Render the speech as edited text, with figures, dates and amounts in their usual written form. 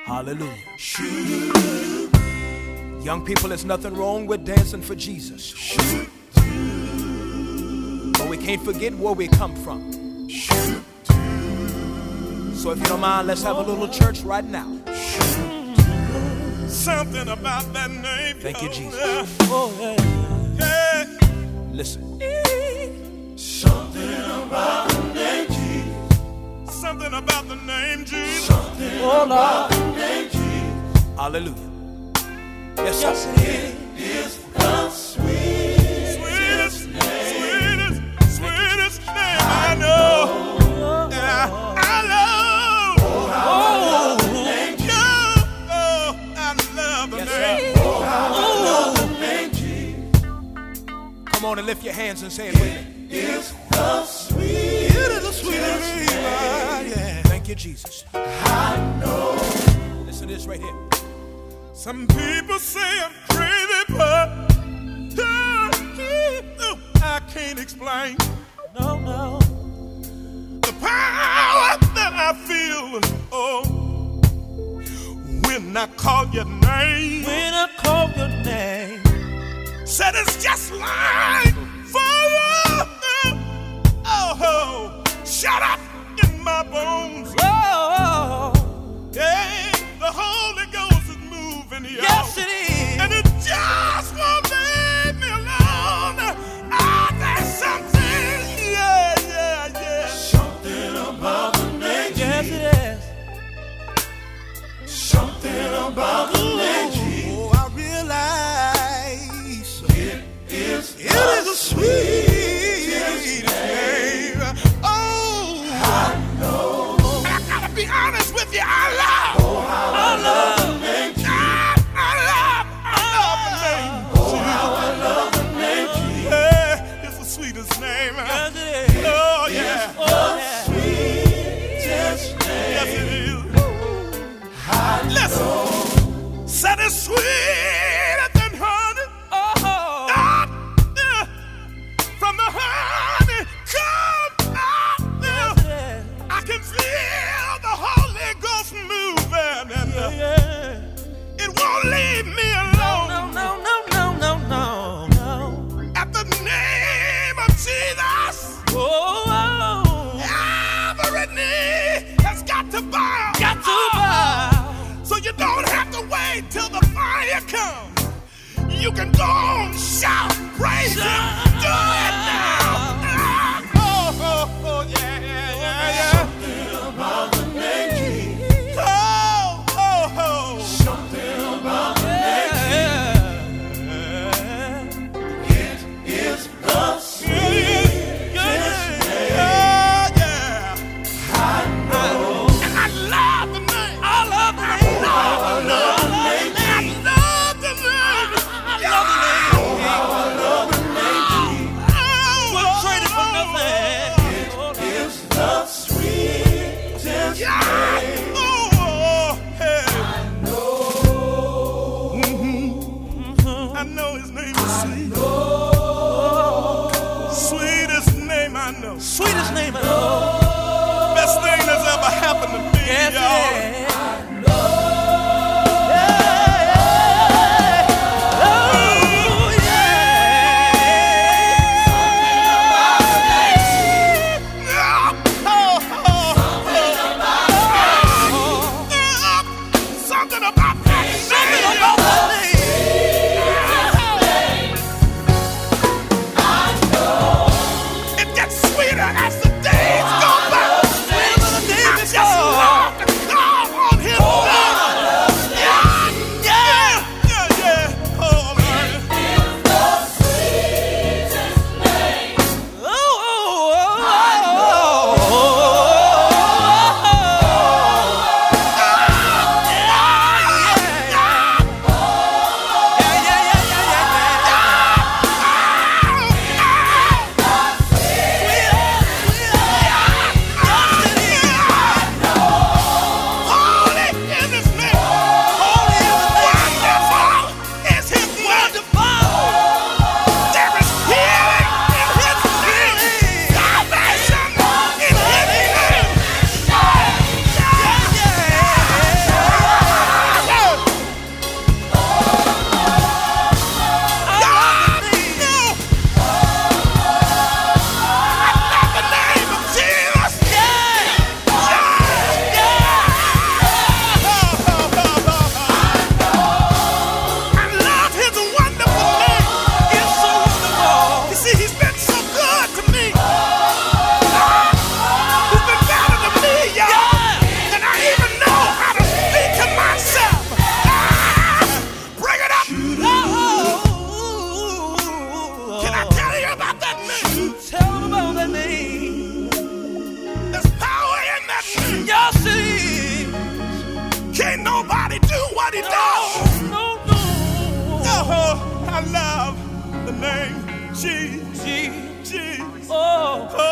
Hallelujah. Young people, there's nothing wrong with dancing for Jesus. But we can't forget where we come from. So if you don't mind, let's have a little church right now. Something about that name. Thank you, Jesus. Oh, yeah. Listen. Something about the name Jesus. Something about the name Jesus. Something about the name Jesus. Hallelujah. Yes, sir. Yes, it is the sweetest name. Sweetest name I know. Yeah, I love. Oh, the name Jesus. Oh, I love the name. Oh, the name Jesus. Come on and lift your hands and say it with me. It's the sweetest. It is the sweetest name. Yeah. Thank you, Jesus. I know. Listen to this right here. Some people say I'm crazy, but I can't explain. No. The power that I feel, oh, when I call your name. When I call your name. Said it's just like fire. Oh, shut up in my bones. Oh, yeah, the Holy Ghost is moving here. yes it is. And it just won't leave me alone. There's something, yeah. Something about the name. Yes it is. Something about the name. Oh, I realize it is a sweet name. Oh, I know. I gotta be honest with you. I love the name. I love the name. Oh, how I love the name. Yeah, it's the sweetest name. Yes it is. Oh, yeah. Sweetest name. Yes, it is. Listen. Said it's sweeter than honey. From the honey come out. I can feel the Holy Ghost moving, and it won't leave me alone. No. At the name of Jesus, every knee has got to bow. So you don't have to wait till the fire comes. You can go on, shout, praise Him, do it now. Oh, yeah. Something about the name Jesus. Oh. Something about the name Jesus. It is the sweetest name. Yeah. I know. And I love the name. I love the name. I love the name. I know his name is sweet. Sweetest name I know. Sweetest name I know. Best thing that's ever happened to me, Yes y'all. it is. Something about that. Something about that. It gets sweeter as the days go Jesus. Jesus. Oh,